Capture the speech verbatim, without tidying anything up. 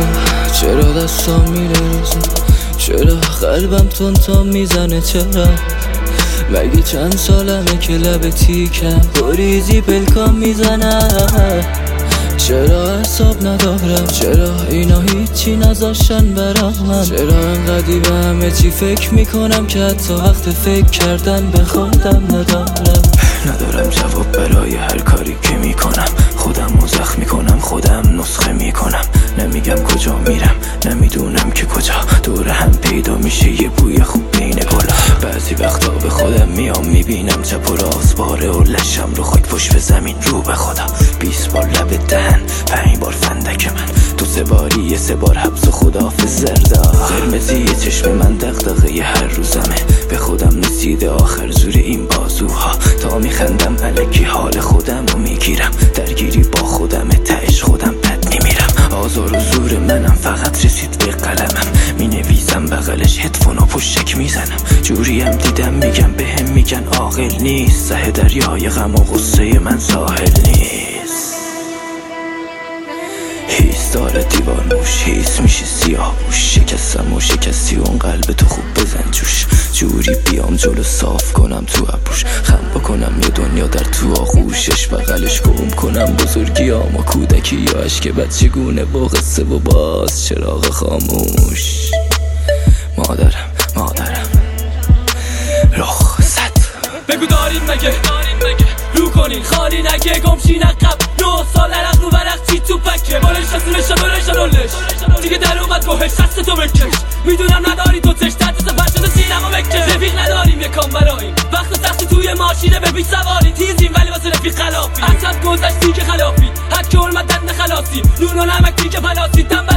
چرا دستام میره روزم، چرا قلبم تون تا میزنه، چرا مگه چند سالمه که لب تیکم بریزی پلکام میزنه، چرا حساب ندارم، چرا اینا هیچی نذاشتن برام من، چرا انقدی به همه چی فکر میکنم که حتی وقت فکر کردن به خودم ندارم. ندارم جواب برای هر کاری که میکنم، خودم رو زخم میکنم، خودم نسخه میکنم، نمیگم کجا میرم، نمیدونم که کجا، دور هم پیدا میشه یه بوی خوب بین گلا. بعضی وقتا به خودم میام میبینم چپ و راست باره و لشم رو خاک پشت به زمین رو به خدا. بیست بار لب دهن، پنج بار فندک من، تو سه باری یه سه بار حبس و خداحافظ زردا. قرمزی یه چشم من دغدغه یه هر روزمه، به خودم رسیده آخر زور این بازوها، تا میخندم الکی حال خودم رو میگیرم، درگیری با خودم تهش خودم بد میمیرم. آزار و زور منم فقط رسید به قلمم، مینویسم بغلش هدفون و پشتک میزنم، جوریم دیدم میگم بهم میگن عاقل نیست، سه دریای غم و غصه من ساحل نیست. هیس داره دیوار موش، هیس میشه سیاه بوش، شکستم و شکستی اون قلب تو خوب بزن جوش، جوری بیام جلو صاف کنم تو ابروش، خم بکنم یه دنیا در تو آغوشش، بغلش گم کنم بزرگیام و کودکی یا عشق بچگونه با قصه و باز چراغ خاموش. مادرم مادرم رخصت بگو داریم مگه رو کنین خالی نگه گمشین عقب، نه سال عرق رو برق چی تو پکه، بارش رسونش بارش رولش دیگه در اومد گوهش دست تو بکش، میدونم نداری تو تش تحت سفر شده سینما بکش، رفیق نداریم یکم براییم، وقت سختی توی ماشینه به بیش سواریم، تیزیم ولی واسه رفیق خلافی، اصلا گذشتی که خلافی، حد که حرمت دن خلاصی، نون و نمک دیگه پلاسی،